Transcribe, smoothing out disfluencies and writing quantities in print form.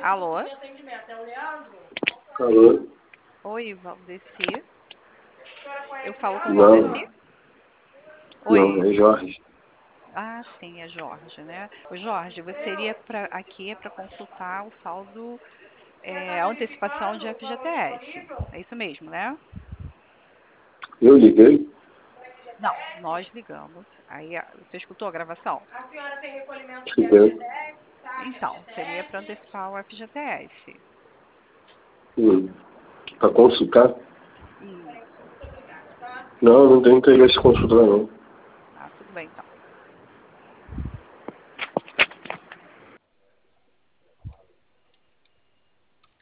Alô? Alô? Oi, Valdeci. Eu falo com Não, Valdeci? não, Oi. é Jorge. Ah, sim, é Jorge, né? O Jorge, você iria aqui para consultar o saldo, a antecipação de FGTS. É isso mesmo, né? Eu liguei? Não, nós ligamos. Aí, você escutou a gravação? Liguei. Então, seria para antecipar o FGTS. Para consultar? Isso. Não, não tenho interesse em consultar, não. Ah, tudo bem então.